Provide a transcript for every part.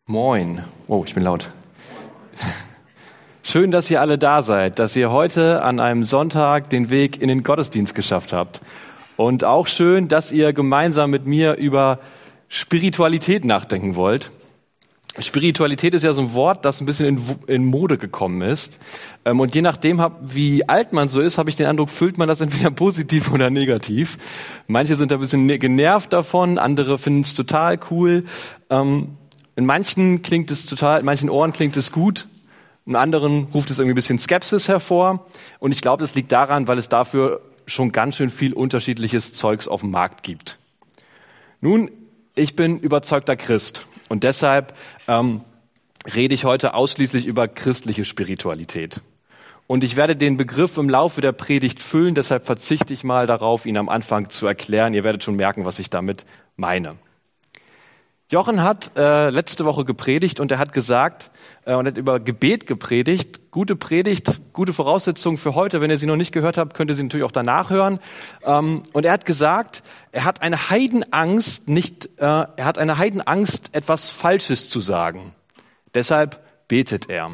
Moin. Oh, ich bin laut. Schön, dass ihr alle da seid, dass ihr heute an einem Sonntag den Weg in den Gottesdienst geschafft habt. Und auch schön, dass ihr gemeinsam mit mir über Spiritualität nachdenken wollt. Spiritualität ist ja so ein Wort, das ein bisschen in Mode gekommen ist. Und je nachdem, wie alt man so ist, habe ich den Eindruck, füllt man das entweder positiv oder negativ. Manche sind ein bisschen genervt davon, andere finden es total cool. In manchen Ohren klingt es gut, in anderen ruft es irgendwie ein bisschen Skepsis hervor. Und ich glaube, das liegt daran, weil es dafür schon ganz schön viel unterschiedliches Zeugs auf dem Markt gibt. Nun, ich bin überzeugter Christ und deshalb rede ich heute ausschließlich über christliche Spiritualität. Und ich werde den Begriff im Laufe der Predigt füllen, deshalb verzichte ich mal darauf, ihn am Anfang zu erklären. Ihr werdet schon merken, was ich damit meine. Jochen hat letzte Woche gepredigt und er hat gesagt und hat über Gebet gepredigt. Gute Predigt, gute Voraussetzung für heute. Wenn ihr sie noch nicht gehört habt, könnt ihr sie natürlich auch danach hören. Und er hat gesagt, er hat eine Heidenangst, etwas Falsches zu sagen. Deshalb betet er.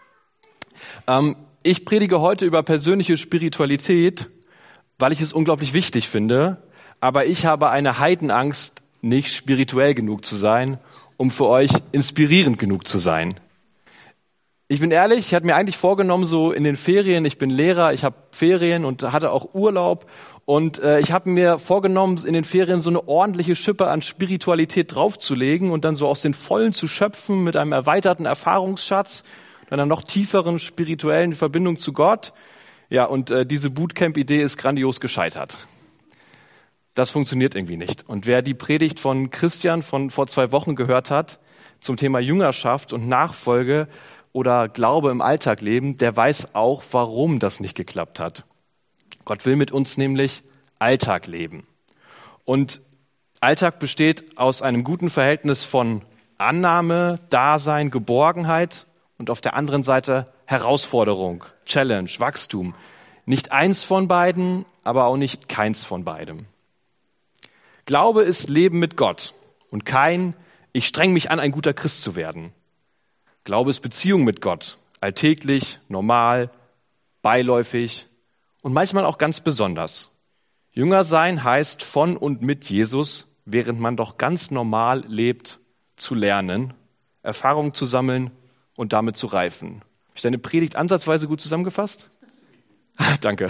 Ich predige heute über persönliche Spiritualität, weil ich es unglaublich wichtig finde. Aber ich habe eine Heidenangst, nicht spirituell genug zu sein, um für euch inspirierend genug zu sein. Ich bin ehrlich, ich hatte mir eigentlich vorgenommen, so in den Ferien, ich bin Lehrer, ich habe Ferien und hatte auch Urlaub und ich habe mir vorgenommen, in den Ferien so eine ordentliche Schippe an Spiritualität draufzulegen und dann so aus den Vollen zu schöpfen mit einem erweiterten Erfahrungsschatz und einer noch tieferen spirituellen Verbindung zu Gott. Ja, und diese Bootcamp-Idee ist grandios gescheitert. Das funktioniert irgendwie nicht. Und wer die Predigt von Christian von vor 2 Wochen gehört hat zum Thema Jüngerschaft und Nachfolge oder Glaube im Alltag leben, der weiß auch, warum das nicht geklappt hat. Gott will mit uns nämlich Alltag leben. Und Alltag besteht aus einem guten Verhältnis von Annahme, Dasein, Geborgenheit und auf der anderen Seite Herausforderung, Challenge, Wachstum. Nicht eins von beiden, aber auch nicht keins von beidem. Glaube ist Leben mit Gott und kein, ich streng mich an, ein guter Christ zu werden. Glaube ist Beziehung mit Gott, alltäglich, normal, beiläufig und manchmal auch ganz besonders. Jünger sein heißt von und mit Jesus, während man doch ganz normal lebt, zu lernen, Erfahrungen zu sammeln und damit zu reifen. Habe ich deine Predigt ansatzweise gut zusammengefasst? Danke.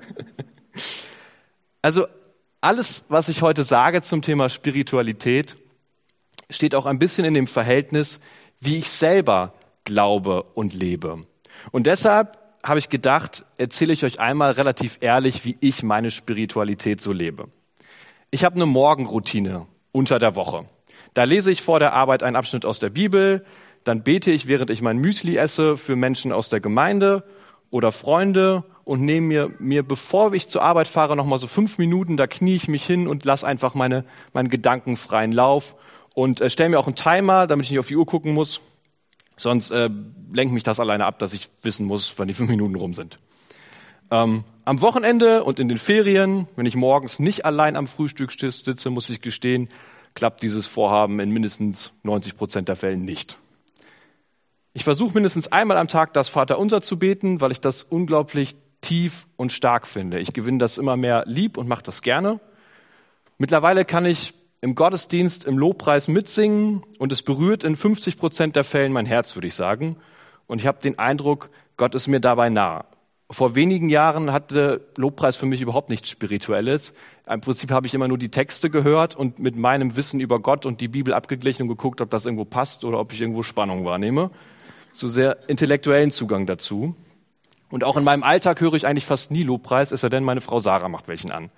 Also alles, was ich heute sage zum Thema Spiritualität, steht auch ein bisschen in dem Verhältnis, wie ich selber glaube und lebe. Und deshalb habe ich gedacht, erzähle ich euch einmal relativ ehrlich, wie ich meine Spiritualität so lebe. Ich habe eine Morgenroutine unter der Woche. Da lese ich vor der Arbeit einen Abschnitt aus der Bibel, dann bete ich, während ich mein Müsli esse, für Menschen aus der Gemeinde oder Freunde und nehme mir, bevor ich zur Arbeit fahre, noch mal so 5 Minuten, da knie ich mich hin und lasse einfach meinen Gedanken freien Lauf und stelle mir auch einen Timer, damit ich nicht auf die Uhr gucken muss. Sonst lenkt mich das alleine ab, dass ich wissen muss, wann die 5 Minuten rum sind. Am Wochenende und in den Ferien, wenn ich morgens nicht allein am Frühstück sitze, muss ich gestehen, klappt dieses Vorhaben in mindestens 90% der Fällen nicht. Ich versuche mindestens einmal am Tag das Vaterunser zu beten, weil ich das unglaublich tief und stark finde. Ich gewinne das immer mehr lieb und mache das gerne. Mittlerweile kann ich im Gottesdienst, im Lobpreis mitsingen und es berührt in 50% der Fällen mein Herz, würde ich sagen. Und ich habe den Eindruck, Gott ist mir dabei nah. Vor wenigen Jahren hatte Lobpreis für mich überhaupt nichts Spirituelles. Im Prinzip habe ich immer nur die Texte gehört und mit meinem Wissen über Gott und die Bibel abgeglichen und geguckt, ob das irgendwo passt oder ob ich irgendwo Spannung wahrnehme. So sehr intellektuellen Zugang dazu. Und auch in meinem Alltag höre ich eigentlich fast nie Lobpreis, es sei denn, meine Frau Sarah macht welchen an.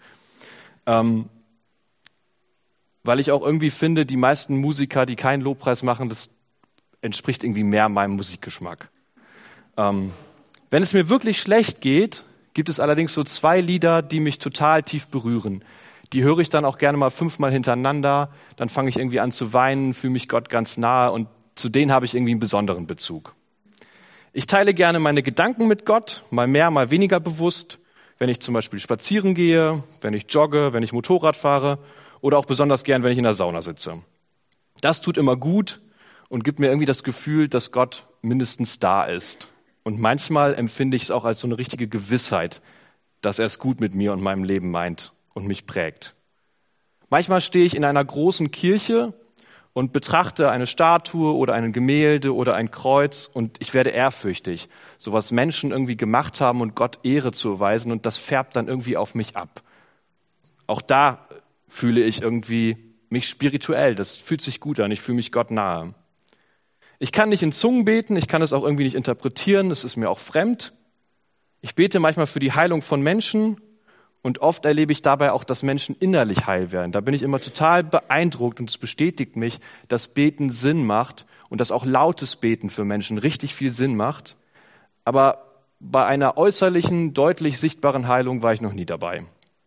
Weil ich auch irgendwie finde, die meisten Musiker, die keinen Lobpreis machen, das entspricht irgendwie mehr meinem Musikgeschmack. Wenn es mir wirklich schlecht geht, gibt es allerdings so 2 Lieder, die mich total tief berühren. Die höre ich dann auch gerne mal 5-mal hintereinander, dann fange ich irgendwie an zu weinen, fühle mich Gott ganz nahe und zu denen habe ich irgendwie einen besonderen Bezug. Ich teile gerne meine Gedanken mit Gott, mal mehr, mal weniger bewusst, wenn ich zum Beispiel spazieren gehe, wenn ich jogge, wenn ich Motorrad fahre oder auch besonders gern, wenn ich in der Sauna sitze. Das tut immer gut und gibt mir irgendwie das Gefühl, dass Gott mindestens da ist. Und manchmal empfinde ich es auch als so eine richtige Gewissheit, dass er es gut mit mir und meinem Leben meint und mich prägt. Manchmal stehe ich in einer großen Kirche und betrachte eine Statue oder ein Gemälde oder ein Kreuz und ich werde ehrfürchtig, so was Menschen irgendwie gemacht haben und Gott Ehre zu erweisen, und das färbt dann irgendwie auf mich ab. Auch da fühle ich irgendwie mich spirituell, das fühlt sich gut an, ich fühle mich Gott nahe. Ich kann nicht in Zungen beten, ich kann es auch irgendwie nicht interpretieren, es ist mir auch fremd. Ich bete manchmal für die Heilung von Menschen und oft erlebe ich dabei auch, dass Menschen innerlich heil werden. Da bin ich immer total beeindruckt und es bestätigt mich, dass Beten Sinn macht und dass auch lautes Beten für Menschen richtig viel Sinn macht. Aber bei einer äußerlichen, deutlich sichtbaren Heilung war ich noch nie dabei.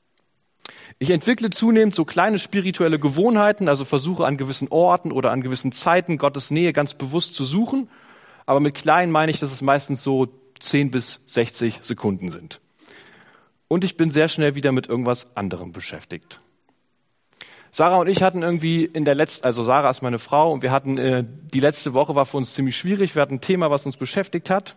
Ich entwickle zunehmend so kleine spirituelle Gewohnheiten, also versuche an gewissen Orten oder an gewissen Zeiten Gottes Nähe ganz bewusst zu suchen. Aber mit klein meine ich, dass es meistens so 10 bis 60 Sekunden sind. Und ich bin sehr schnell wieder mit irgendwas anderem beschäftigt. Sarah und ich hatten irgendwie also Sarah ist meine Frau, und wir hatten, die letzte Woche war für uns ziemlich schwierig. Wir hatten ein Thema, was uns beschäftigt hat.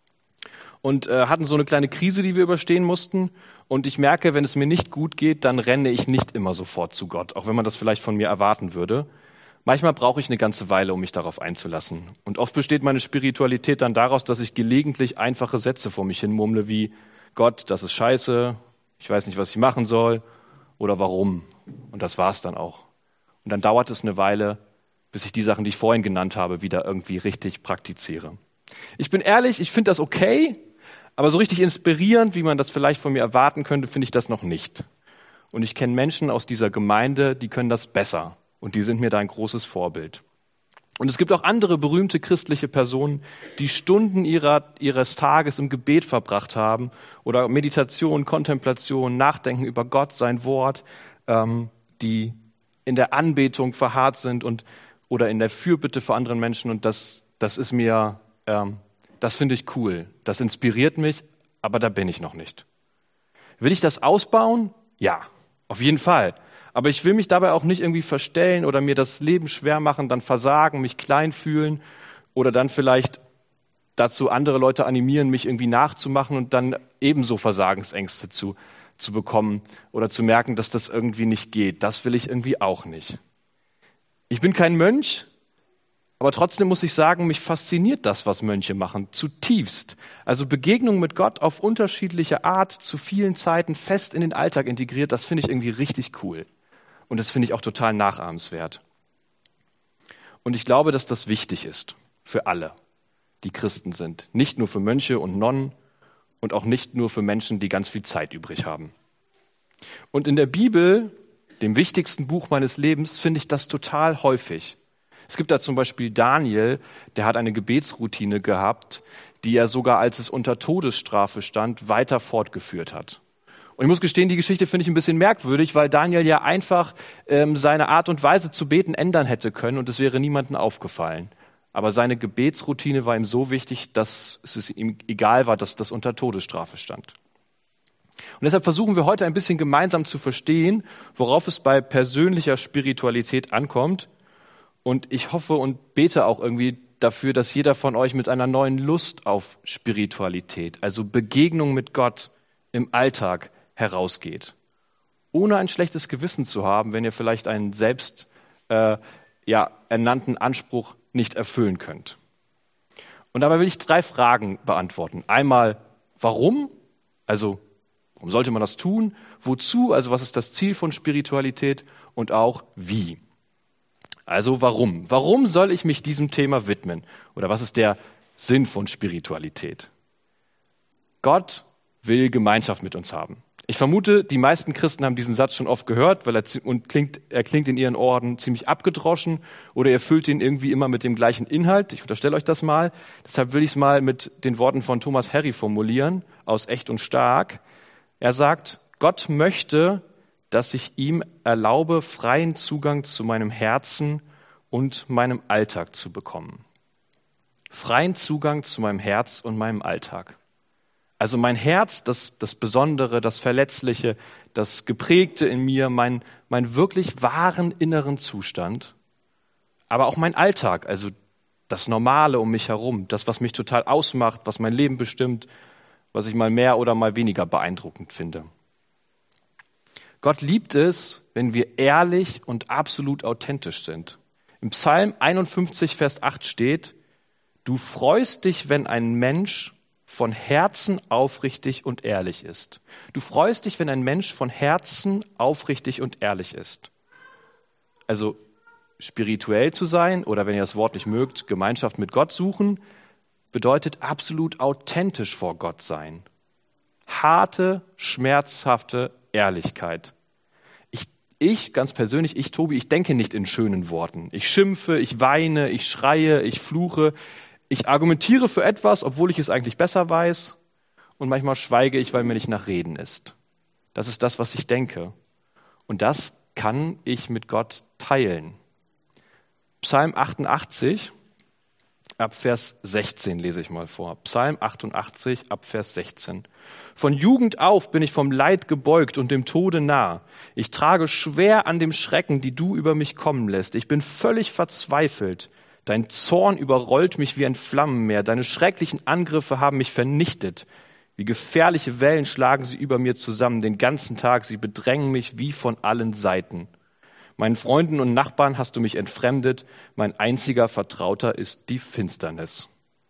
Und hatten so eine kleine Krise, die wir überstehen mussten. Und ich merke, wenn es mir nicht gut geht, dann renne ich nicht immer sofort zu Gott, auch wenn man das vielleicht von mir erwarten würde. Manchmal brauche ich eine ganze Weile, um mich darauf einzulassen. Und oft besteht meine Spiritualität dann daraus, dass ich gelegentlich einfache Sätze vor mich hin murmle, wie: Gott, das ist scheiße, ich weiß nicht, was ich machen soll oder warum. Und das war's dann auch. Und dann dauert es eine Weile, bis ich die Sachen, die ich vorhin genannt habe, wieder irgendwie richtig praktiziere. Ich bin ehrlich, ich finde das okay, aber so richtig inspirierend, wie man das vielleicht von mir erwarten könnte, finde ich das noch nicht. Und ich kenne Menschen aus dieser Gemeinde, die können das besser. Und die sind mir da ein großes Vorbild. Und es gibt auch andere berühmte christliche Personen, die Stunden ihres Tages im Gebet verbracht haben oder Meditation, Kontemplation, Nachdenken über Gott, sein Wort, die in der Anbetung verharrt sind oder in der Fürbitte für andere Menschen. Und das ist mir, das finde ich cool. Das inspiriert mich, aber da bin ich noch nicht. Will ich das ausbauen? Ja, auf jeden Fall. Aber ich will mich dabei auch nicht irgendwie verstellen oder mir das Leben schwer machen, dann versagen, mich klein fühlen oder dann vielleicht dazu andere Leute animieren, mich irgendwie nachzumachen und dann ebenso Versagensängste zu bekommen oder zu merken, dass das irgendwie nicht geht. Das will ich irgendwie auch nicht. Ich bin kein Mönch, aber trotzdem muss ich sagen, mich fasziniert das, was Mönche machen, zutiefst. Also Begegnung mit Gott auf unterschiedliche Art, zu vielen Zeiten fest in den Alltag integriert, das finde ich irgendwie richtig cool. Und das finde ich auch total nachahmenswert. Und ich glaube, dass das wichtig ist für alle, die Christen sind. Nicht nur für Mönche und Nonnen und auch nicht nur für Menschen, die ganz viel Zeit übrig haben. Und in der Bibel, dem wichtigsten Buch meines Lebens, finde ich das total häufig. Es gibt da zum Beispiel Daniel, der hat eine Gebetsroutine gehabt, die er sogar, als es unter Todesstrafe stand, weiter fortgeführt hat. Und ich muss gestehen, die Geschichte finde ich ein bisschen merkwürdig, weil Daniel ja einfach seine Art und Weise zu beten ändern hätte können und es wäre niemandem aufgefallen. Aber seine Gebetsroutine war ihm so wichtig, dass es ihm egal war, dass das unter Todesstrafe stand. Und deshalb versuchen wir heute ein bisschen gemeinsam zu verstehen, worauf es bei persönlicher Spiritualität ankommt. Und ich hoffe und bete auch irgendwie dafür, dass jeder von euch mit einer neuen Lust auf Spiritualität, also Begegnung mit Gott im Alltag, herausgeht. Ohne ein schlechtes Gewissen zu haben, wenn ihr vielleicht einen selbst ernannten Anspruch nicht erfüllen könnt. Und dabei will ich 3 Fragen beantworten. Einmal, warum? Also, warum sollte man das tun? Wozu? Also, was ist das Ziel von Spiritualität? Und auch, wie? Also, warum? Warum soll ich mich diesem Thema widmen? Oder was ist der Sinn von Spiritualität? Gott will Gemeinschaft mit uns haben. Ich vermute, die meisten Christen haben diesen Satz schon oft gehört, weil er klingt in ihren Ohren ziemlich abgedroschen oder ihr füllt ihn irgendwie immer mit dem gleichen Inhalt. Ich unterstelle euch das mal. Deshalb will ich es mal mit den Worten von Thomas Harry formulieren, aus Echt und Stark. Er sagt, Gott möchte, dass ich ihm erlaube, freien Zugang zu meinem Herzen und meinem Alltag zu bekommen. Freien Zugang zu meinem Herz und meinem Alltag. Also mein Herz, das Besondere, das Verletzliche, das Geprägte in mir, mein wirklich wahren inneren Zustand, aber auch mein Alltag, also das Normale um mich herum, das, was mich total ausmacht, was mein Leben bestimmt, was ich mal mehr oder mal weniger beeindruckend finde. Gott liebt es, wenn wir ehrlich und absolut authentisch sind. Im Psalm 51, Vers 8 steht: Du freust dich, wenn ein Mensch von Herzen aufrichtig und ehrlich ist. Du freust dich, wenn ein Mensch von Herzen aufrichtig und ehrlich ist. Also spirituell zu sein oder, wenn ihr das Wort nicht mögt, Gemeinschaft mit Gott suchen, bedeutet absolut authentisch vor Gott sein. Harte, schmerzhafte Ehrlichkeit. Ich ganz persönlich, Tobi, ich denke nicht in schönen Worten. Ich schimpfe, ich weine, ich schreie, ich fluche. Ich argumentiere für etwas, obwohl ich es eigentlich besser weiß. Und manchmal schweige ich, weil mir nicht nach Reden ist. Das ist das, was ich denke. Und das kann ich mit Gott teilen. Psalm 88, ab Vers 16 lese ich mal vor. Psalm 88, ab Vers 16. Von Jugend auf bin ich vom Leid gebeugt und dem Tode nah. Ich trage schwer an dem Schrecken, die du über mich kommen lässt. Ich bin völlig verzweifelt. Dein Zorn überrollt mich wie ein Flammenmeer. Deine schrecklichen Angriffe haben mich vernichtet. Wie gefährliche Wellen schlagen sie über mir zusammen. Den ganzen Tag, sie bedrängen mich wie von allen Seiten. Meinen Freunden und Nachbarn hast du mich entfremdet. Mein einziger Vertrauter ist die Finsternis.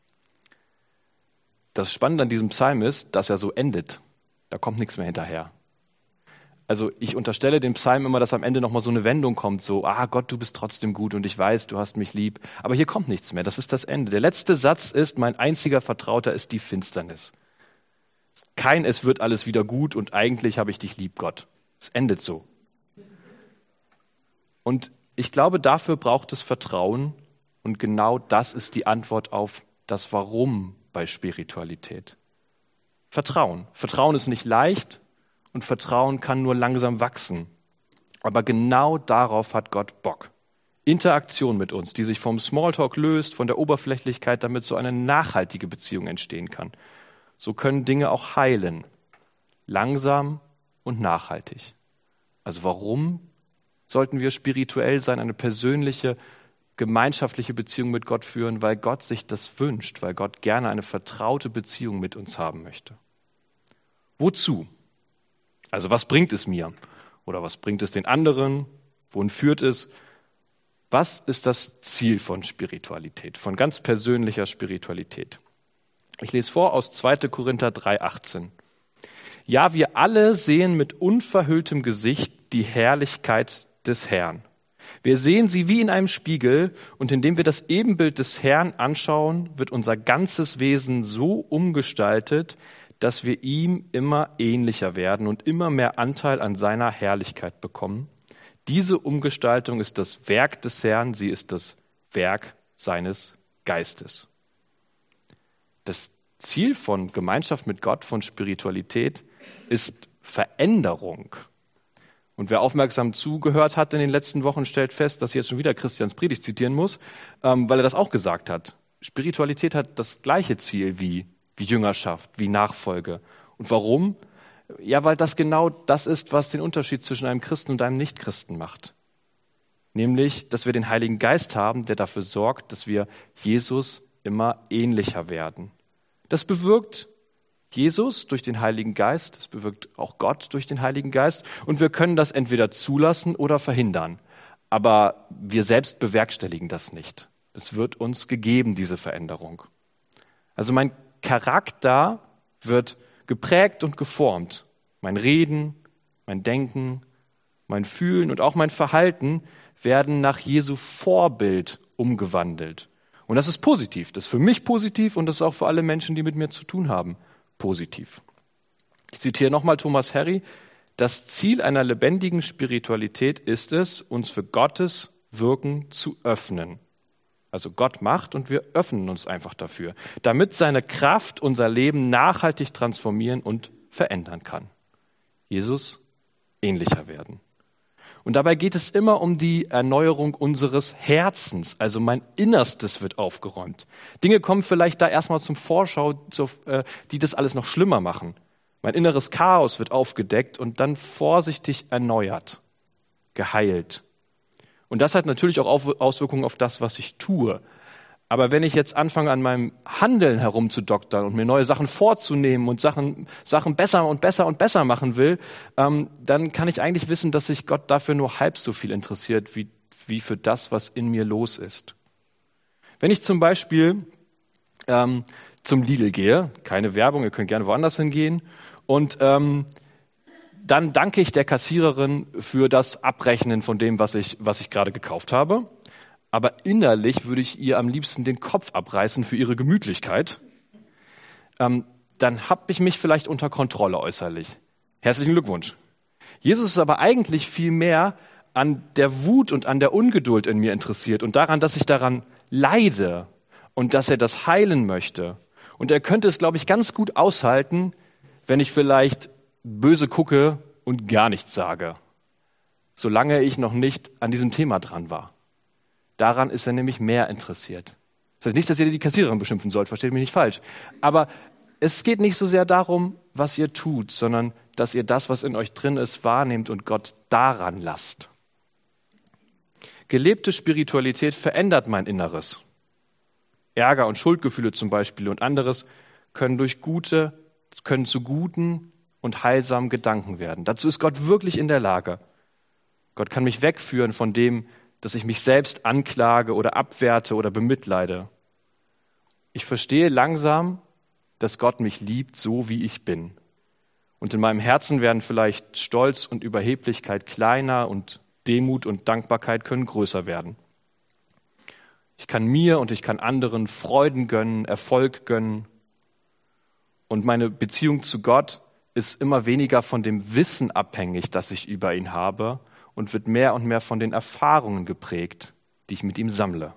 Das Spannende an diesem Psalm ist, dass er so endet. Da kommt nichts mehr hinterher. Also ich unterstelle dem Psalm immer, dass am Ende nochmal so eine Wendung kommt, so, Gott, du bist trotzdem gut und ich weiß, du hast mich lieb. Aber hier kommt nichts mehr, das ist das Ende. Der letzte Satz ist, mein einziger Vertrauter ist die Finsternis. Kein es wird alles wieder gut und eigentlich habe ich dich lieb, Gott. Es endet so. Und ich glaube, dafür braucht es Vertrauen und genau das ist die Antwort auf das Warum bei Spiritualität. Vertrauen. Vertrauen ist nicht leicht und Vertrauen kann nur langsam wachsen. Aber genau darauf hat Gott Bock. Interaktion mit uns, die sich vom Smalltalk löst, von der Oberflächlichkeit, damit so eine nachhaltige Beziehung entstehen kann. So können Dinge auch heilen. Langsam und nachhaltig. Also warum sollten wir spirituell sein, eine persönliche, gemeinschaftliche Beziehung mit Gott führen? Weil Gott sich das wünscht, weil Gott gerne eine vertraute Beziehung mit uns haben möchte. Wozu? Also was bringt es mir? Oder was bringt es den anderen? Wohin führt es? Was ist das Ziel von Spiritualität, von ganz persönlicher Spiritualität? Ich lese vor aus 2. Korinther 3,18. Ja, wir alle sehen mit unverhülltem Gesicht die Herrlichkeit des Herrn. Wir sehen sie wie in einem Spiegel und indem wir das Ebenbild des Herrn anschauen, wird unser ganzes Wesen so umgestaltet, dass wir ihm immer ähnlicher werden und immer mehr Anteil an seiner Herrlichkeit bekommen. Diese Umgestaltung ist das Werk des Herrn, sie ist das Werk seines Geistes. Das Ziel von Gemeinschaft mit Gott, von Spiritualität, ist Veränderung. Und wer aufmerksam zugehört hat in den letzten Wochen, stellt fest, dass ich jetzt schon wieder Christians Predigt zitieren muss, weil er das auch gesagt hat. Spiritualität hat das gleiche Ziel wie Jüngerschaft, wie Nachfolge. Und warum? Ja, weil das genau das ist, was den Unterschied zwischen einem Christen und einem Nichtchristen macht. Nämlich, dass wir den Heiligen Geist haben, der dafür sorgt, dass wir Jesus immer ähnlicher werden. Das bewirkt Jesus durch den Heiligen Geist, das bewirkt auch Gott durch den Heiligen Geist. Und wir können das entweder zulassen oder verhindern. Aber wir selbst bewerkstelligen das nicht. Es wird uns gegeben, diese Veränderung. Also mein Charakter wird geprägt und geformt. Mein Reden, mein Denken, mein Fühlen und auch mein Verhalten werden nach Jesu Vorbild umgewandelt. Und das ist positiv. Das ist für mich positiv und das ist auch für alle Menschen, die mit mir zu tun haben, positiv. Ich zitiere nochmal Thomas Harry. Das Ziel einer lebendigen Spiritualität ist es, uns für Gottes Wirken zu öffnen. Also Gott macht und wir öffnen uns einfach dafür, damit seine Kraft unser Leben nachhaltig transformieren und verändern kann. Jesus ähnlicher werden. Und dabei geht es immer um die Erneuerung unseres Herzens. Also mein Innerstes wird aufgeräumt. Dinge kommen vielleicht da erstmal zum Vorschau, die das alles noch schlimmer machen. Mein inneres Chaos wird aufgedeckt und dann vorsichtig erneuert, geheilt. Und das hat natürlich auch Auswirkungen auf das, was ich tue. Aber wenn ich jetzt anfange, an meinem Handeln herumzudoktern und mir neue Sachen vorzunehmen und Sachen besser und besser und besser machen will, dann kann ich eigentlich wissen, dass sich Gott dafür nur halb so viel interessiert, wie für das, was in mir los ist. Wenn ich zum Beispiel zum Lidl gehe, keine Werbung, ihr könnt gerne woanders hingehen, und dann danke ich der Kassiererin für das Abrechnen von dem, was ich gerade gekauft habe. Aber innerlich würde ich ihr am liebsten den Kopf abreißen für ihre Gemütlichkeit. Dann habe ich mich vielleicht unter Kontrolle äußerlich. Herzlichen Glückwunsch. Jesus ist aber eigentlich viel mehr an der Wut und an der Ungeduld in mir interessiert und daran, dass ich daran leide und dass er das heilen möchte. Und er könnte es, glaube ich, ganz gut aushalten, wenn ich vielleicht böse gucke und gar nichts sage, solange ich noch nicht an diesem Thema dran war. Daran ist er nämlich mehr interessiert. Das heißt nicht, dass ihr die Kassiererin beschimpfen sollt, versteht mich nicht falsch. Aber es geht nicht so sehr darum, was ihr tut, sondern dass ihr das, was in euch drin ist, wahrnehmt und Gott daran lasst. Gelebte Spiritualität verändert mein Inneres. Ärger und Schuldgefühle zum Beispiel und anderes können zu guten und heilsamen Gedanken werden. Dazu ist Gott wirklich in der Lage. Gott kann mich wegführen von dem, dass ich mich selbst anklage oder abwerte oder bemitleide. Ich verstehe langsam, dass Gott mich liebt, so wie ich bin. Und in meinem Herzen werden vielleicht Stolz und Überheblichkeit kleiner und Demut und Dankbarkeit können größer werden. Ich kann mir und ich kann anderen Freuden gönnen, Erfolg gönnen. Und meine Beziehung zu Gott ist immer weniger von dem Wissen abhängig, das ich über ihn habe, und wird mehr und mehr von den Erfahrungen geprägt, die ich mit ihm sammle.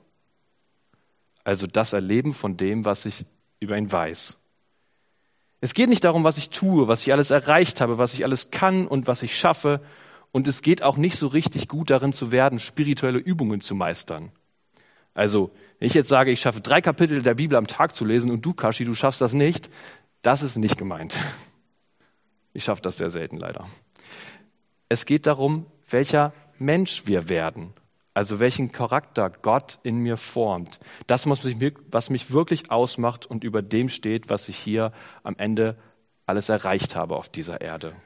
Also das Erleben von dem, was ich über ihn weiß. Es geht nicht darum, was ich tue, was ich alles erreicht habe, was ich alles kann und was ich schaffe. Und es geht auch nicht so richtig gut darin zu werden, spirituelle Übungen zu meistern. Also, wenn ich jetzt sage, ich schaffe 3 Kapitel der Bibel am Tag zu lesen und du, Kashi, du schaffst das nicht, das ist nicht gemeint. Ich schaffe das sehr selten leider. Es geht darum, welcher Mensch wir werden, also welchen Charakter Gott in mir formt. Das, was mich wirklich ausmacht und über dem steht, was ich hier am Ende alles erreicht habe auf dieser Erde.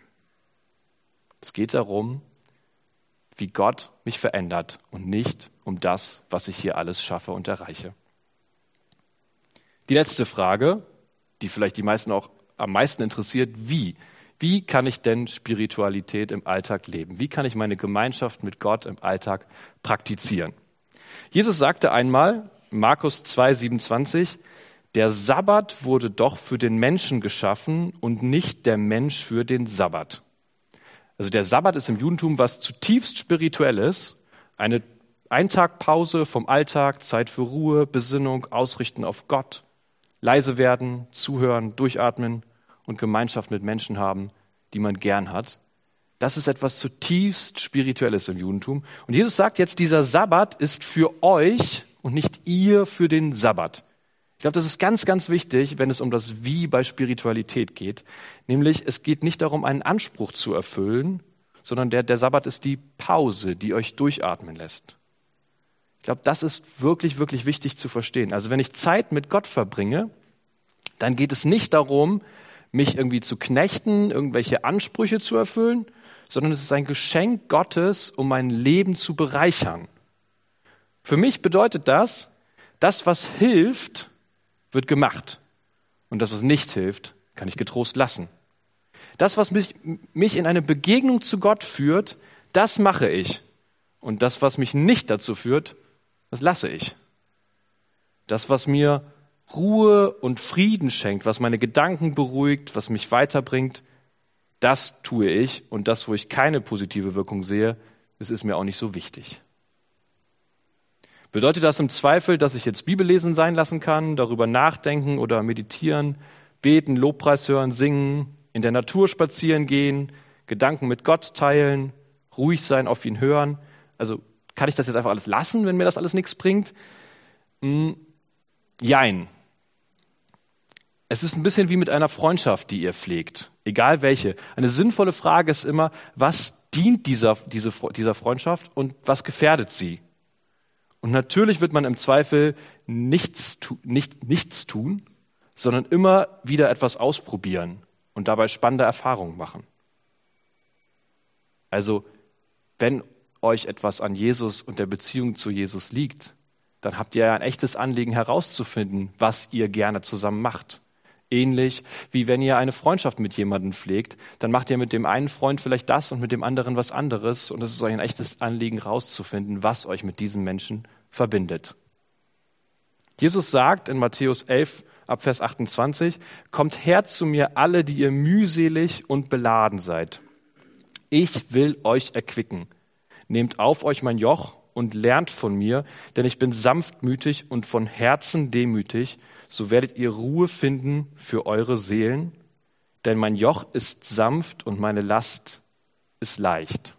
Es geht darum, wie Gott mich verändert und nicht um das, was ich hier alles schaffe und erreiche. Die letzte Frage, die vielleicht die meisten auch am meisten interessiert, wie? Wie kann ich denn Spiritualität im Alltag leben? Wie kann ich meine Gemeinschaft mit Gott im Alltag praktizieren? Jesus sagte einmal, Markus 2,27, der Sabbat wurde doch für den Menschen geschaffen und nicht der Mensch für den Sabbat. Also der Sabbat ist im Judentum was zutiefst Spirituelles, eine Eintagpause vom Alltag, Zeit für Ruhe, Besinnung, Ausrichten auf Gott, leise werden, zuhören, durchatmen und Gemeinschaft mit Menschen haben, die man gern hat. Das ist etwas zutiefst Spirituelles im Judentum. Und Jesus sagt jetzt, dieser Sabbat ist für euch und nicht ihr für den Sabbat. Ich glaube, das ist ganz, ganz wichtig, wenn es um das Wie bei Spiritualität geht. Nämlich, es geht nicht darum, einen Anspruch zu erfüllen, sondern der Sabbat ist die Pause, die euch durchatmen lässt. Ich glaube, das ist wirklich, wirklich wichtig zu verstehen. Also wenn ich Zeit mit Gott verbringe, dann geht es nicht darum, mich irgendwie zu knechten, irgendwelche Ansprüche zu erfüllen, sondern es ist ein Geschenk Gottes, um mein Leben zu bereichern. Für mich bedeutet das, was hilft, wird gemacht. Und das, was nicht hilft, kann ich getrost lassen. Das, was mich in eine Begegnung zu Gott führt, das mache ich. Und das, was mich nicht dazu führt, das lasse ich. Das, was mir Ruhe und Frieden schenkt, was meine Gedanken beruhigt, was mich weiterbringt, das tue ich. Und das, wo ich keine positive Wirkung sehe, das ist mir auch nicht so wichtig. Bedeutet das im Zweifel, dass ich jetzt Bibellesen sein lassen kann, darüber nachdenken oder meditieren, beten, Lobpreis hören, singen, in der Natur spazieren gehen, Gedanken mit Gott teilen, ruhig sein, auf ihn hören? Also kann ich das jetzt einfach alles lassen, wenn mir das alles nichts bringt? Jein. Es ist ein bisschen wie mit einer Freundschaft, die ihr pflegt, egal welche. Eine sinnvolle Frage ist immer, was dient dieser Freundschaft und was gefährdet sie? Und natürlich wird man im Zweifel nichts tun, sondern immer wieder etwas ausprobieren und dabei spannende Erfahrungen machen. Also, wenn euch etwas an Jesus und der Beziehung zu Jesus liegt, dann habt ihr ein echtes Anliegen herauszufinden, was ihr gerne zusammen macht. Ähnlich wie wenn ihr eine Freundschaft mit jemandem pflegt, dann macht ihr mit dem einen Freund vielleicht das und mit dem anderen was anderes und es ist euch ein echtes Anliegen herauszufinden, was euch mit diesem Menschen verbindet. Jesus sagt in Matthäus 11 ab Vers 28, kommt her zu mir alle, die ihr mühselig und beladen seid. Ich will euch erquicken. Nehmt auf euch mein Joch und lernt von mir, denn ich bin sanftmütig und von Herzen demütig, so werdet ihr Ruhe finden für eure Seelen, denn mein Joch ist sanft und meine Last ist leicht.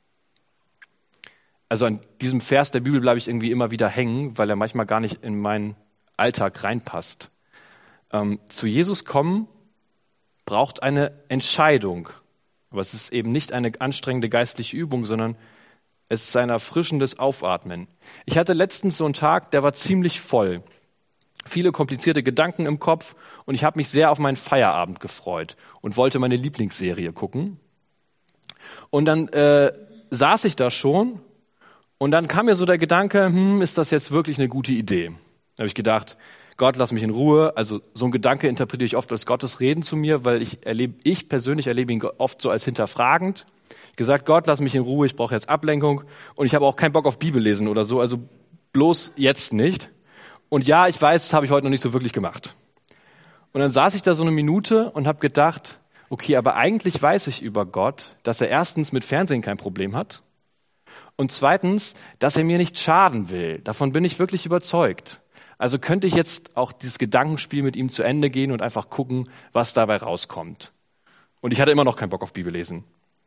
Also an diesem Vers der Bibel bleibe ich irgendwie immer wieder hängen, weil er manchmal gar nicht in meinen Alltag reinpasst. Zu Jesus kommen braucht eine Entscheidung, aber es ist eben nicht eine anstrengende geistliche Übung, sondern es ist ein erfrischendes Aufatmen. Ich hatte letztens so einen Tag, der war ziemlich voll. Viele komplizierte Gedanken im Kopf und ich habe mich sehr auf meinen Feierabend gefreut und wollte meine Lieblingsserie gucken. Und dann saß ich da schon und dann kam mir so der Gedanke, ist das jetzt wirklich eine gute Idee? Da habe ich gedacht, Gott, lass mich in Ruhe. Also so ein Gedanke interpretiere ich oft als Gottes Reden zu mir, weil ich persönlich erlebe ihn oft so als hinterfragend. Ich habe gesagt, Gott, lass mich in Ruhe, ich brauche jetzt Ablenkung und ich habe auch keinen Bock auf Bibellesen oder so, also bloß jetzt nicht. Und ja, ich weiß, das habe ich heute noch nicht so wirklich gemacht. Und dann saß ich da so eine Minute und habe gedacht, okay, aber eigentlich weiß ich über Gott, dass er erstens mit Fernsehen kein Problem hat und zweitens, dass er mir nicht schaden will. Davon bin ich wirklich überzeugt. Also könnte ich jetzt auch dieses Gedankenspiel mit ihm zu Ende gehen und einfach gucken, was dabei rauskommt. Und ich hatte immer noch keinen Bock auf Bibellesen.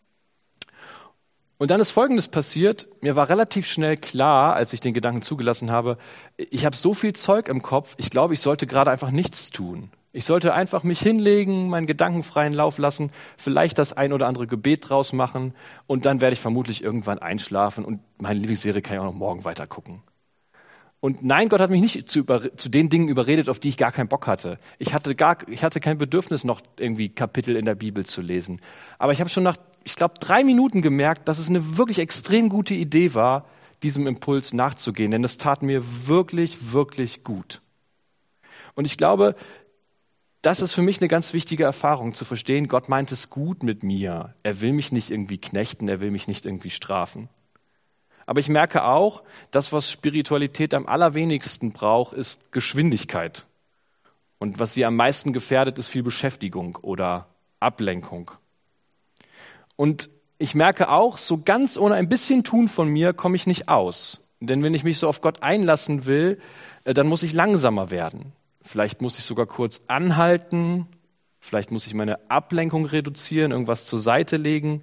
Und dann ist Folgendes passiert. Mir war relativ schnell klar, als ich den Gedanken zugelassen habe, ich habe so viel Zeug im Kopf, ich glaube, ich sollte gerade einfach nichts tun. Ich sollte einfach mich hinlegen, meinen Gedanken freien Lauf lassen, vielleicht das ein oder andere Gebet draus machen und dann werde ich vermutlich irgendwann einschlafen und meine Lieblingsserie kann ich auch noch morgen weiter gucken. Und nein, Gott hat mich nicht zu den Dingen überredet, auf die ich gar keinen Bock hatte. Ich hatte kein Bedürfnis, noch irgendwie Kapitel in der Bibel zu lesen. Aber ich habe schon nach, ich glaube, 3 Minuten gemerkt, dass es eine wirklich extrem gute Idee war, diesem Impuls nachzugehen. Denn das tat mir wirklich, wirklich gut. Und ich glaube, das ist für mich eine ganz wichtige Erfahrung, zu verstehen, Gott meint es gut mit mir. Er will mich nicht irgendwie knechten, er will mich nicht irgendwie strafen. Aber ich merke auch, das, was Spiritualität am allerwenigsten braucht, ist Geschwindigkeit. Und was sie am meisten gefährdet, ist viel Beschäftigung oder Ablenkung. Und ich merke auch, so ganz ohne ein bisschen Tun von mir komme ich nicht aus. Denn wenn ich mich so auf Gott einlassen will, dann muss ich langsamer werden. Vielleicht muss ich sogar kurz anhalten, vielleicht muss ich meine Ablenkung reduzieren, irgendwas zur Seite legen.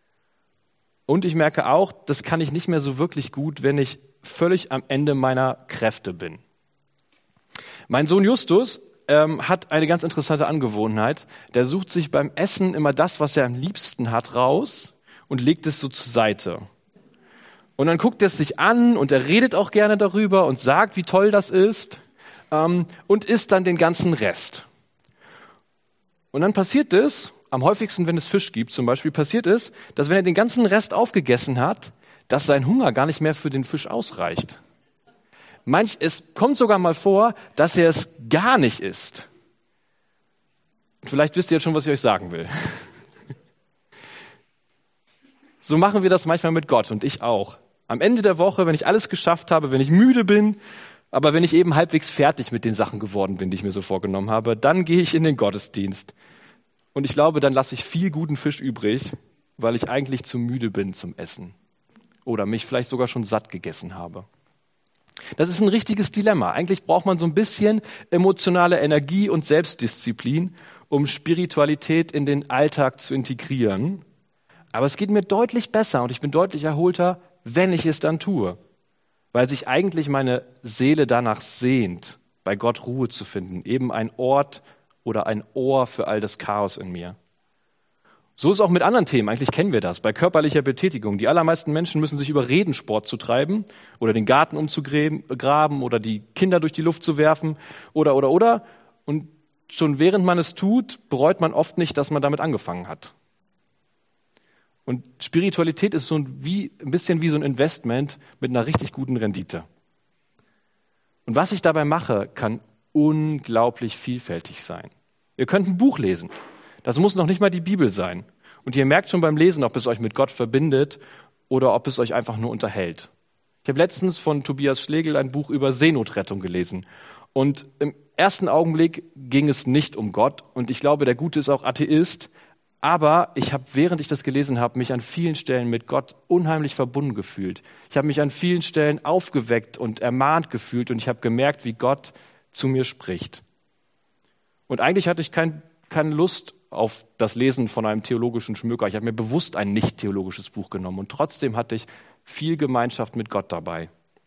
Und ich merke auch, das kann ich nicht mehr so wirklich gut, wenn ich völlig am Ende meiner Kräfte bin. Mein Sohn Justus hat eine ganz interessante Angewohnheit. Der sucht sich beim Essen immer das, was er am liebsten hat, raus und legt es so zur Seite. Und dann guckt er es sich an und er redet auch gerne darüber und sagt, wie toll das ist und isst dann den ganzen Rest. Und dann passiert es, am häufigsten, wenn es Fisch gibt zum Beispiel, passiert es, dass wenn er den ganzen Rest aufgegessen hat, dass sein Hunger gar nicht mehr für den Fisch ausreicht. Es kommt sogar mal vor, dass er es gar nicht isst. Vielleicht wisst ihr jetzt schon, was ich euch sagen will. So machen wir das manchmal mit Gott und ich auch. Am Ende der Woche, wenn ich alles geschafft habe, wenn ich müde bin, aber wenn ich eben halbwegs fertig mit den Sachen geworden bin, die ich mir so vorgenommen habe, dann gehe ich in den Gottesdienst. Und ich glaube, dann lasse ich viel guten Fisch übrig, weil ich eigentlich zu müde bin zum Essen. Oder mich vielleicht sogar schon satt gegessen habe. Das ist ein richtiges Dilemma. Eigentlich braucht man so ein bisschen emotionale Energie und Selbstdisziplin, um Spiritualität in den Alltag zu integrieren. Aber es geht mir deutlich besser und ich bin deutlich erholter, wenn ich es dann tue. Weil sich eigentlich meine Seele danach sehnt, bei Gott Ruhe zu finden. Eben ein Ort oder ein Ohr für all das Chaos in mir. So ist es auch mit anderen Themen. Eigentlich kennen wir das. Bei körperlicher Betätigung. Die allermeisten Menschen müssen sich überreden, Sport zu treiben oder den Garten umzugraben oder die Kinder durch die Luft zu werfen oder. Und schon während man es tut, bereut man oft nicht, dass man damit angefangen hat. Und Spiritualität ist ein bisschen wie so ein Investment mit einer richtig guten Rendite. Und was ich dabei mache, kann unglaublich vielfältig sein. Ihr könnt ein Buch lesen. Das muss noch nicht mal die Bibel sein. Und ihr merkt schon beim Lesen, ob es euch mit Gott verbindet oder ob es euch einfach nur unterhält. Ich habe letztens von Tobias Schlegel ein Buch über Seenotrettung gelesen. Und im ersten Augenblick ging es nicht um Gott. Und ich glaube, der Gute ist auch Atheist. Aber ich habe, während ich das gelesen habe, mich an vielen Stellen mit Gott unheimlich verbunden gefühlt. Ich habe mich an vielen Stellen aufgeweckt und ermahnt gefühlt. Und ich habe gemerkt, wie Gott zu mir spricht. Und eigentlich hatte ich keine Lust auf das Lesen von einem theologischen Schmöker. Ich habe mir bewusst ein nicht theologisches Buch genommen und trotzdem hatte ich viel Gemeinschaft mit Gott dabei.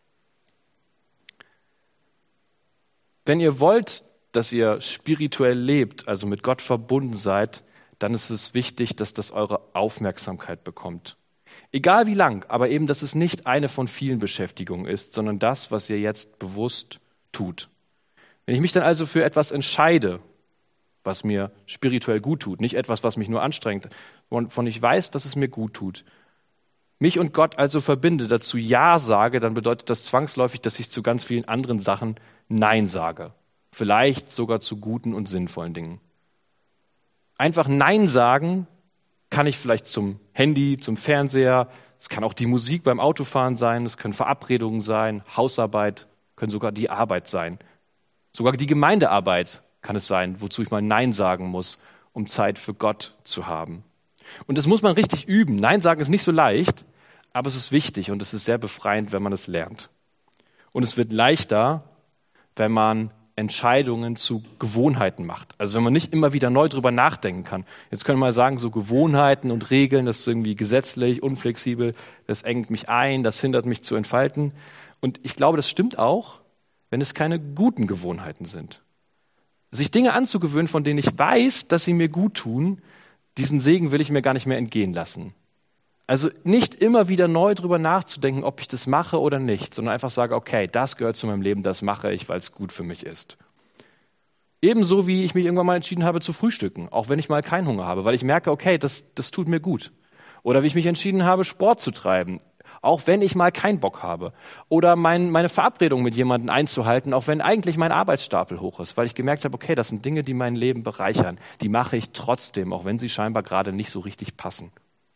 Wenn ihr wollt, dass ihr spirituell lebt, also mit Gott verbunden seid, dann ist es wichtig, dass das eure Aufmerksamkeit bekommt. Egal wie lang, aber eben, dass es nicht eine von vielen Beschäftigungen ist, sondern das, was ihr jetzt bewusst tut. Wenn ich mich dann also für etwas entscheide, was mir spirituell gut tut, nicht etwas, was mich nur anstrengt, wovon ich weiß, dass es mir gut tut, mich und Gott also verbinde, dazu Ja sage, dann bedeutet das zwangsläufig, dass ich zu ganz vielen anderen Sachen Nein sage. Vielleicht sogar zu guten und sinnvollen Dingen. Einfach Nein sagen kann ich vielleicht zum Handy, zum Fernseher, es kann auch die Musik beim Autofahren sein, es können Verabredungen sein, Hausarbeit, können sogar die Arbeit sein. Sogar die Gemeindearbeit kann es sein, wozu ich mal Nein sagen muss, um Zeit für Gott zu haben. Und das muss man richtig üben. Nein sagen ist nicht so leicht, aber es ist wichtig und es ist sehr befreiend, wenn man es lernt. Und es wird leichter, wenn man Entscheidungen zu Gewohnheiten macht. Also wenn man nicht immer wieder neu drüber nachdenken kann. Jetzt können wir mal sagen, so Gewohnheiten und Regeln, das ist irgendwie gesetzlich, unflexibel, das engt mich ein, das hindert mich zu entfalten. Und ich glaube, das stimmt auch, wenn es keine guten Gewohnheiten sind. Sich Dinge anzugewöhnen, von denen ich weiß, dass sie mir gut tun, diesen Segen will ich mir gar nicht mehr entgehen lassen. Also nicht immer wieder neu drüber nachzudenken, ob ich das mache oder nicht, sondern einfach sage, okay, das gehört zu meinem Leben, das mache ich, weil es gut für mich ist. Ebenso wie ich mich irgendwann mal entschieden habe zu frühstücken, auch wenn ich mal keinen Hunger habe, weil ich merke, okay, das tut mir gut. Oder wie ich mich entschieden habe, Sport zu treiben, auch wenn ich mal keinen Bock habe. Oder meine Verabredung mit jemandem einzuhalten, auch wenn eigentlich mein Arbeitsstapel hoch ist, weil ich gemerkt habe, okay, das sind Dinge, die mein Leben bereichern. Die mache ich trotzdem, auch wenn sie scheinbar gerade nicht so richtig passen.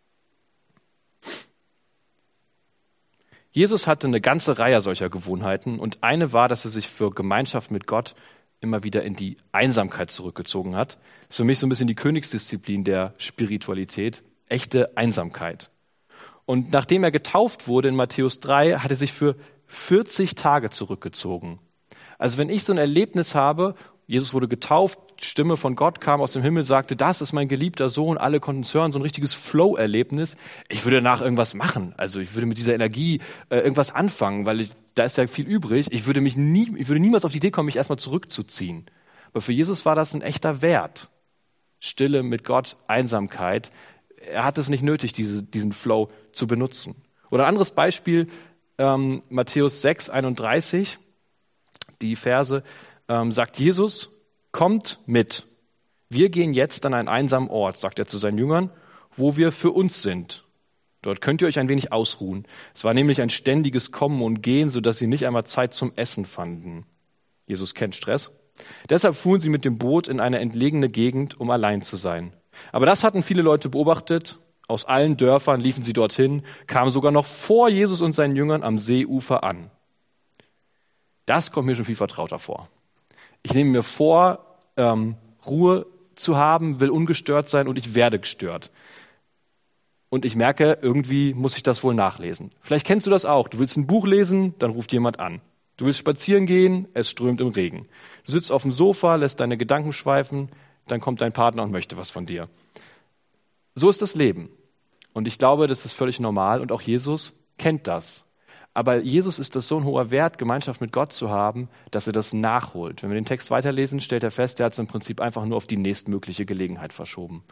Jesus hatte eine ganze Reihe solcher Gewohnheiten und eine war, dass er sich für Gemeinschaft mit Gott immer wieder in die Einsamkeit zurückgezogen hat. Das ist für mich so ein bisschen die Königsdisziplin der Spiritualität, echte Einsamkeit. Und nachdem er getauft wurde in Matthäus 3, hat er sich für 40 Tage zurückgezogen. Also wenn ich so ein Erlebnis habe, Jesus wurde getauft, Stimme von Gott kam aus dem Himmel, sagte, das ist mein geliebter Sohn, alle konnten es hören, so ein richtiges Flow-Erlebnis. Ich würde danach irgendwas machen. Also ich würde mit dieser Energie irgendwas anfangen, weil da ist ja viel übrig. Ich würde niemals auf die Idee kommen, mich erstmal zurückzuziehen. Aber für Jesus war das ein echter Wert. Stille mit Gott, Einsamkeit. Er hat es nicht nötig, diesen Flow zu benutzen. Oder ein anderes Beispiel, Matthäus 6, 31, die Verse, sagt Jesus, kommt mit. Wir gehen jetzt an einen einsamen Ort, sagt er zu seinen Jüngern, wo wir für uns sind. Dort könnt ihr euch ein wenig ausruhen. Es war nämlich ein ständiges Kommen und Gehen, sodass sie nicht einmal Zeit zum Essen fanden. Jesus kennt Stress. Deshalb fuhren sie mit dem Boot in eine entlegene Gegend, um allein zu sein. Aber das hatten viele Leute beobachtet. Aus allen Dörfern liefen sie dorthin, kamen sogar noch vor Jesus und seinen Jüngern am Seeufer an. Das kommt mir schon viel vertrauter vor. Ich nehme mir vor, Ruhe zu haben, will ungestört sein und ich werde gestört. Und ich merke, irgendwie muss ich das wohl nachlesen. Vielleicht kennst du das auch. Du willst ein Buch lesen, dann ruft jemand an. Du willst spazieren gehen, es strömt im Regen. Du sitzt auf dem Sofa, lässt deine Gedanken schweifen, dann kommt dein Partner und möchte was von dir. So ist das Leben. Und ich glaube, das ist völlig normal und auch Jesus kennt das. Aber Jesus ist das so ein hoher Wert, Gemeinschaft mit Gott zu haben, dass er das nachholt. Wenn wir den Text weiterlesen, stellt er fest, er hat es im Prinzip einfach nur auf die nächstmögliche Gelegenheit verschoben.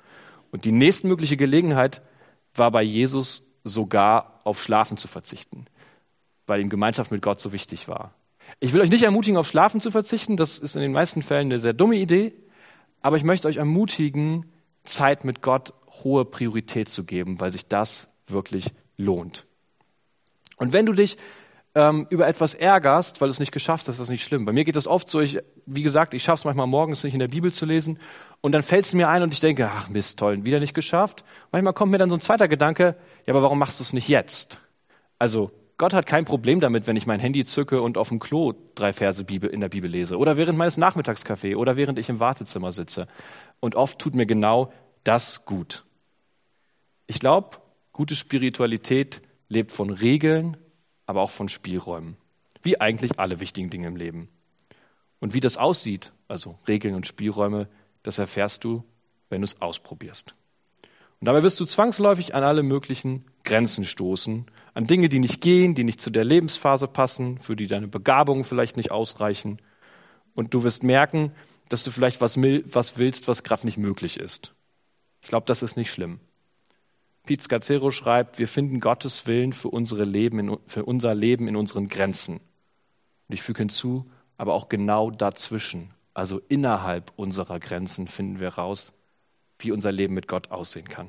Und die nächstmögliche Gelegenheit war bei Jesus sogar auf Schlafen zu verzichten, weil ihm Gemeinschaft mit Gott so wichtig war. Ich will euch nicht ermutigen, auf Schlafen zu verzichten, das ist in den meisten Fällen eine sehr dumme Idee, aber ich möchte euch ermutigen, Zeit mit Gott hohe Priorität zu geben, weil sich das wirklich lohnt. Und wenn du dich über etwas ärgerst, weil du es nicht geschafft hast, ist das nicht schlimm. Bei mir geht das oft so, wie gesagt, ich schaffe es manchmal morgens nicht in der Bibel zu lesen und dann fällt es mir ein und ich denke, ach Mist, toll, wieder nicht geschafft. Manchmal kommt mir dann so ein zweiter Gedanke, ja, aber warum machst du es nicht jetzt? Also Gott hat kein Problem damit, wenn ich mein Handy zücke und auf dem Klo 3 Verse in der Bibel lese oder während meines Nachmittagskaffees oder während ich im Wartezimmer sitze. Und oft tut mir genau das gut. Ich glaube, gute Spiritualität lebt von Regeln, aber auch von Spielräumen. Wie eigentlich alle wichtigen Dinge im Leben. Und wie das aussieht, also Regeln und Spielräume, das erfährst du, wenn du es ausprobierst. Und dabei wirst du zwangsläufig an alle möglichen Grenzen stoßen, an Dinge, die nicht gehen, die nicht zu der Lebensphase passen, für die deine Begabungen vielleicht nicht ausreichen. Und du wirst merken, dass du vielleicht was willst, was gerade nicht möglich ist. Ich glaube, das ist nicht schlimm. Pete Scazzero schreibt, wir finden Gottes Willen für unser Leben in unseren Grenzen. Und ich füge hinzu, aber auch genau dazwischen, also innerhalb unserer Grenzen, finden wir raus, wie unser Leben mit Gott aussehen kann.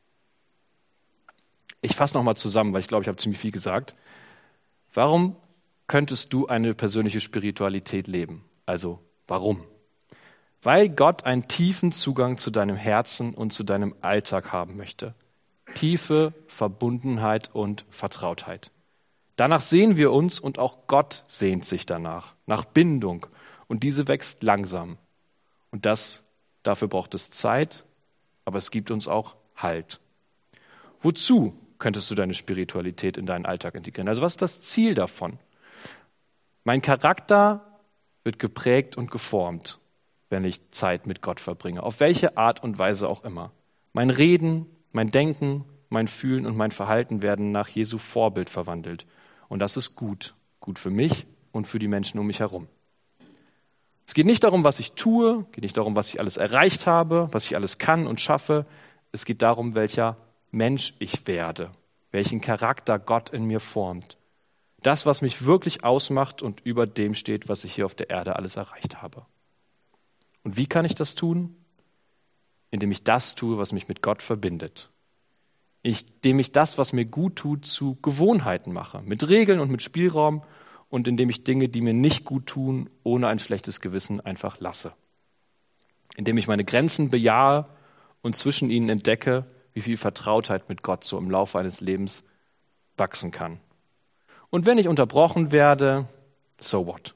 Ich fasse nochmal zusammen, weil ich glaube, ich habe ziemlich viel gesagt. Warum könntest du eine persönliche Spiritualität leben? Also, warum? Weil Gott einen tiefen Zugang zu deinem Herzen und zu deinem Alltag haben möchte. Tiefe Verbundenheit und Vertrautheit. Danach sehen wir uns und auch Gott sehnt sich danach, nach Bindung. Und diese wächst langsam. Und dafür braucht es Zeit, aber es gibt uns auch Halt. Wozu könntest du deine Spiritualität in deinen Alltag integrieren? Also was ist das Ziel davon? Mein Charakter wird geprägt und geformt, wenn ich Zeit mit Gott verbringe, auf welche Art und Weise auch immer. Mein Reden, mein Denken, mein Fühlen und mein Verhalten werden nach Jesu Vorbild verwandelt. Und das ist gut. Gut für mich und für die Menschen um mich herum. Es geht nicht darum, was ich tue, geht nicht darum, was ich alles erreicht habe, was ich alles kann und schaffe. Es geht darum, welcher Mensch ich werde, welchen Charakter Gott in mir formt. Das, was mich wirklich ausmacht und über dem steht, was ich hier auf der Erde alles erreicht habe. Und wie kann ich das tun? Indem ich das tue, was mich mit Gott verbindet. Indem ich das, was mir gut tut, zu Gewohnheiten mache, mit Regeln und mit Spielraum und indem ich Dinge, die mir nicht gut tun, ohne ein schlechtes Gewissen einfach lasse. Indem ich meine Grenzen bejahe und zwischen ihnen entdecke, wie viel Vertrautheit mit Gott so im Laufe eines Lebens wachsen kann. Und wenn ich unterbrochen werde, so what?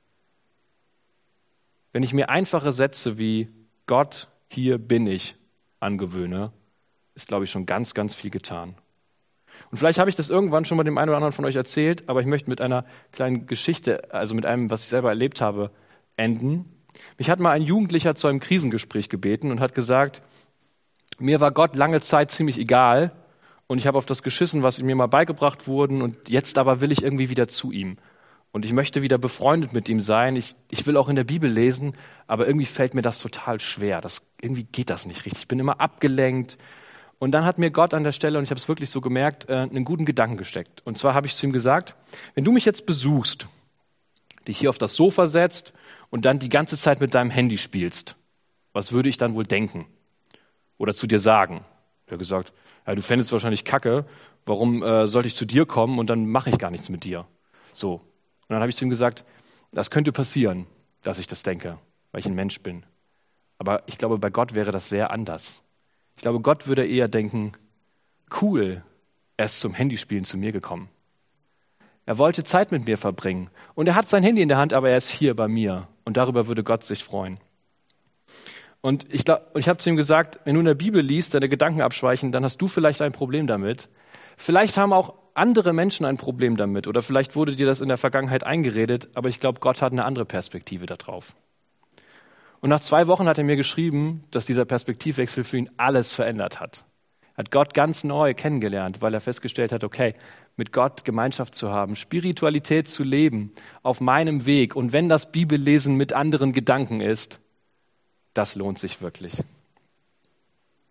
Wenn ich mir einfache Sätze wie Gott, hier bin ich angewöhne, ist, glaube ich, schon ganz, ganz viel getan. Und vielleicht habe ich das irgendwann schon mal dem einen oder anderen von euch erzählt, aber ich möchte mit einer kleinen Geschichte, also mit einem, was ich selber erlebt habe, enden. Mich hat mal ein Jugendlicher zu einem Krisengespräch gebeten und hat gesagt, mir war Gott lange Zeit ziemlich egal und ich habe auf das geschissen, was mir mal beigebracht wurde und jetzt aber will ich irgendwie wieder zu ihm. Und ich möchte wieder befreundet mit ihm sein. Ich will auch in der Bibel lesen, aber irgendwie fällt mir das total schwer. Irgendwie geht das nicht richtig. Ich bin immer abgelenkt. Und dann hat mir Gott an der Stelle, und ich habe es wirklich so gemerkt, einen guten Gedanken gesteckt. Und zwar habe ich zu ihm gesagt, wenn du mich jetzt besuchst, dich hier auf das Sofa setzt und dann die ganze Zeit mit deinem Handy spielst, was würde ich dann wohl denken? Oder zu dir sagen? Er hat gesagt, ja, du fändest wahrscheinlich Kacke, warum sollte ich zu dir kommen und dann mache ich gar nichts mit dir? So. Und dann habe ich zu ihm gesagt, das könnte passieren, dass ich das denke, weil ich ein Mensch bin. Aber ich glaube, bei Gott wäre das sehr anders. Ich glaube, Gott würde eher denken, cool, er ist zum Handyspielen zu mir gekommen. Er wollte Zeit mit mir verbringen. Und er hat sein Handy in der Hand, aber er ist hier bei mir. Und darüber würde Gott sich freuen. Und ich habe zu ihm gesagt, wenn du in der Bibel liest, deine Gedanken abschweichen, dann hast du vielleicht ein Problem damit. Vielleicht haben auch andere Menschen ein Problem damit oder vielleicht wurde dir das in der Vergangenheit eingeredet, aber ich glaube, Gott hat eine andere Perspektive darauf. Und nach 2 Wochen hat er mir geschrieben, dass dieser Perspektivwechsel für ihn alles verändert hat. Er hat Gott ganz neu kennengelernt, weil er festgestellt hat, okay, mit Gott Gemeinschaft zu haben, Spiritualität zu leben, auf meinem Weg und wenn das Bibellesen mit anderen Gedanken ist, das lohnt sich wirklich.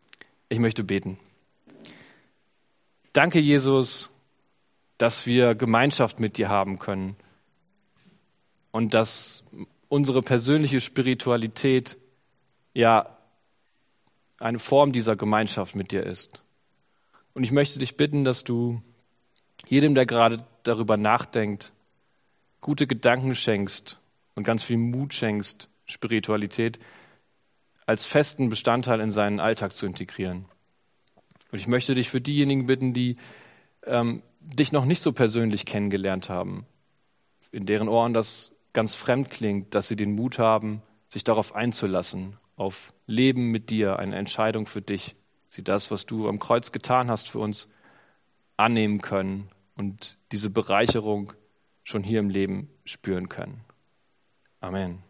Ich möchte beten. Danke, Jesus, dass wir Gemeinschaft mit dir haben können und dass unsere persönliche Spiritualität ja eine Form dieser Gemeinschaft mit dir ist. Und ich möchte dich bitten, dass du jedem, der gerade darüber nachdenkt, gute Gedanken schenkst und ganz viel Mut schenkst, Spiritualität als festen Bestandteil in seinen Alltag zu integrieren. Und ich möchte dich für diejenigen bitten, die dich noch nicht so persönlich kennengelernt haben, in deren Ohren das ganz fremd klingt, dass sie den Mut haben, sich darauf einzulassen, auf Leben mit dir, eine Entscheidung für dich, sie das, was du am Kreuz getan hast für uns, annehmen können und diese Bereicherung schon hier im Leben spüren können. Amen.